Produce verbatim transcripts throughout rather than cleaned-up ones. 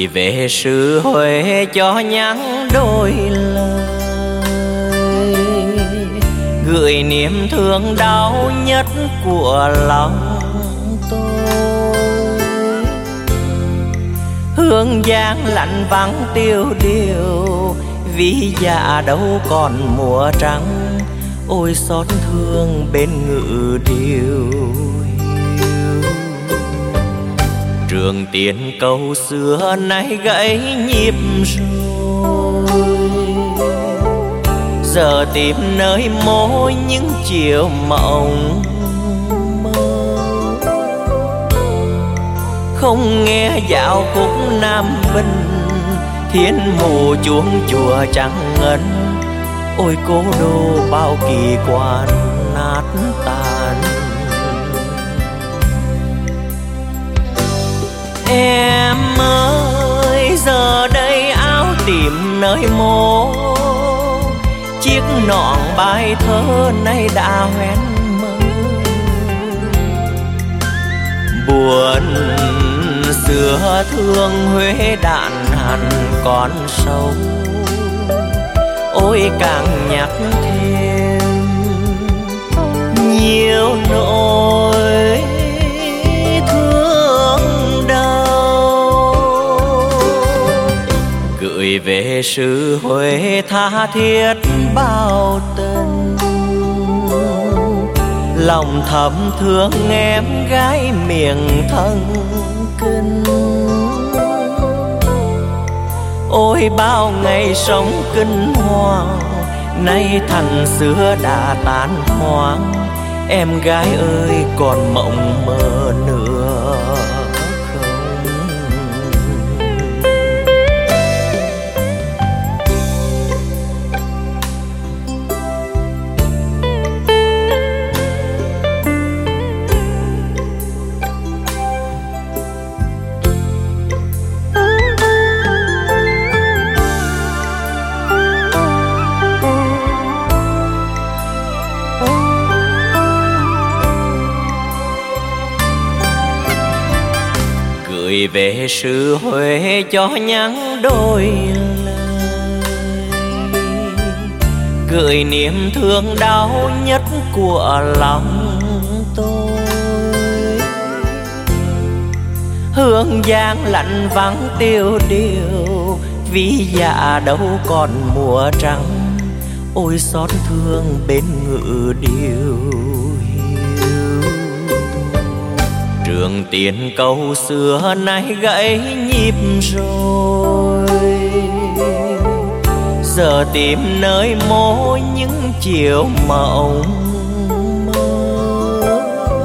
về xứ Huế cho nhắn đôi lời, gửi niềm thương đau nhất của lòng tôi. Hương Giang lạnh vắng tiêu điều, ví dạ đâu còn mùa trắng. Ôi xót thương bên ngự điêu hiu. Trường Tiền câu xưa nay gãy nhịp rồi, giờ tìm nơi môi những chiều mộng mơ. Không nghe dạo khúc Nam Bình, thiên mù chuông chùa trắng ngân. Ôi cố đô bao kỳ quan nát tan. Em ơi giờ đây áo tìm nơi mô, chiếc nọn bài thơ nay đã hoen mơ. Buồn xưa thương Huế đạn hằn còn sâu. Ôi càng nhắc thêm nhiều nỗi thương đau. Gửi về xứ Huế tha thiết bao tình, lòng thầm thương em gái miền thân kinh. Ôi bao ngày sống kinh hoàng, nay thành xưa đã tan hoang. Em gái ơi còn mộng mơ nữa gửi về xứ Huế cho nhắn đôi lời, gửi niềm thương đau nhất của lòng tôi. Hương Giang lạnh vắng tiêu điều, ví dạ đâu còn mùa trắng. Ôi xót thương bên ngự điêu hiu. Trường Tiền câu xưa nay gãy nhịp rồi, giờ tìm nơi mô những chiều mộng mơ.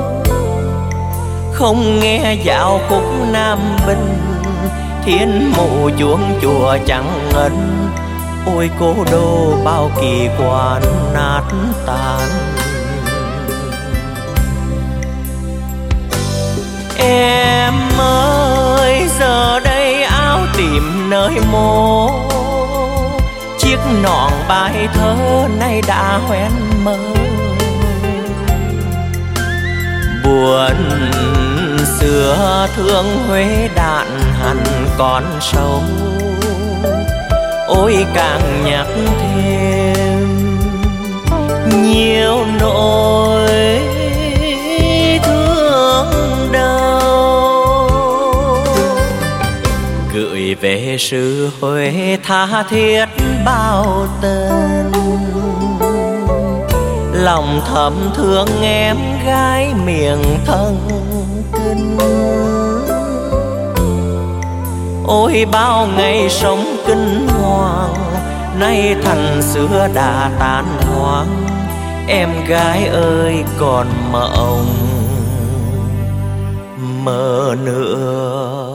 Không nghe dạo khúc Nam Bình, thiên mụ chuông chùa trắng ngân. Ôi cố đô bao kỳ quan nát tan. Em ơi giờ đây áo tìm nơi mô, chiếc nọn bài thơ nay đã hoen mơ. Buồn xưa thương Huế đạn hằn còn sâu. Ôi càng nhắc thêm nhiều nỗi thương đau. Gửi về xứ Huế tha thiết bao tình, lòng thầm thương em gái miền thân kinh. Ôi bao ngày sống kinh hoàng, nay thành xưa đã tan hoang. Em gái ơi còn mộng mơ nữa.